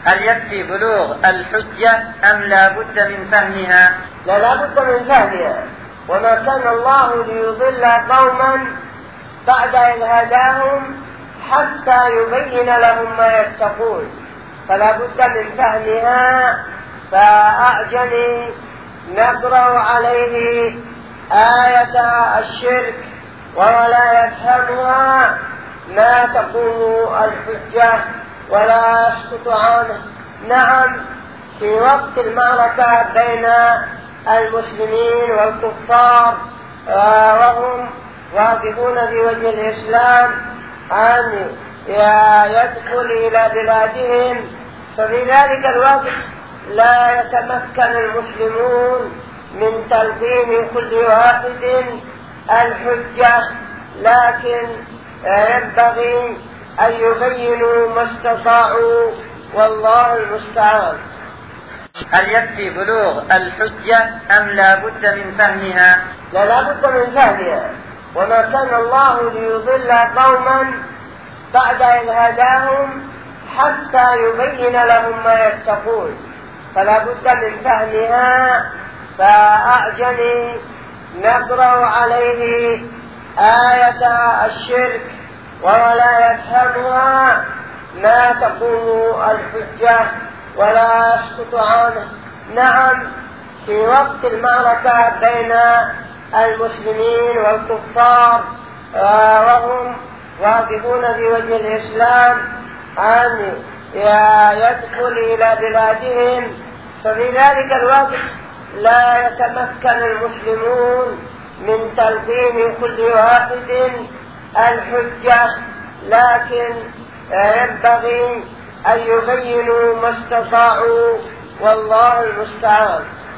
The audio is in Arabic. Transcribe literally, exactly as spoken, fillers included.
هل يكفي بلوغ الحجة أم لا بد من فهمها؟ لا لا بد من فهمها، وما كان الله ليضل قوما بعد إذ هداهم حتى يبين لهم ما يتقون، فلا بد من فهمها. فأعجمي نقرأ عليه آية الشرك وهو لا يفهمها ما تقوم الحجة ولا يسقط عنه. نعم، في وقت المعركة بين المسلمين والكفار وهم واقفون في وجه الإسلام أن يدخل إلى بلادهم، ففي ذلك الوقت لا يتمكن المسلمون من تلقين كل واحد الحجة، لكن ينبغي أن يبينوا ما استطاعوا، والله المستعان. هل يكفي بلوغ الحجة أم لا بد من فهمها؟ لا لا بد من فهمها، وما كان الله ليضل قوما بعد إذ هداهم حتى يبين لهم ما يتقون، فلا بد من فهمها. فأعجمي نقرأ عليه آية الشرك وهو لا يفهمها ما تقوم الحجة ولا يسقط عنه. نعم، في وقت المعركة بين المسلمين والكفار وهم واقفون في وجه الإسلام أن يدخل إلى بلادهم، ففي ذلك الوقت لا يتمكن المسلمون من تلقين كل واحد الحجة، لكن ينبغي أن يبينوا ما استطاعوا، والله المستعان.